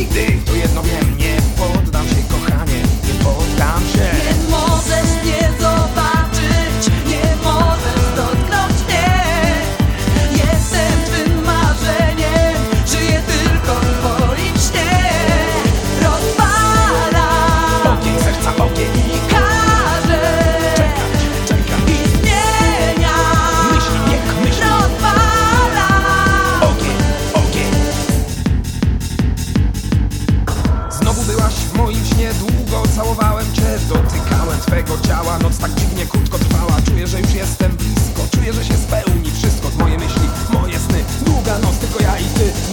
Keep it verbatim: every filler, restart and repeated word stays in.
nigdy. To jedno wiem, nie poddam się, kochanie, nie poddam się. Nie możesz mnie zobaczyć, nie możesz dotknąć mnie. Jestem twym marzeniem, żyję tylko w twoim śnie. Rozpalam ogień serca, ogień i każę czekać, czekać. i zmieniam. Myśli, bieg, myśli. Rozpalam. Ogień, ogień. Znowu byłaś w moim śnie, długo całowałem cię, dotykałem twego ciała. Noc tak dziwnie krótko trwała, czuję, że już jestem blisko. Czuję, że się spełni wszystko, moje myśli, moje sny. Długa noc, tylko ja i ty.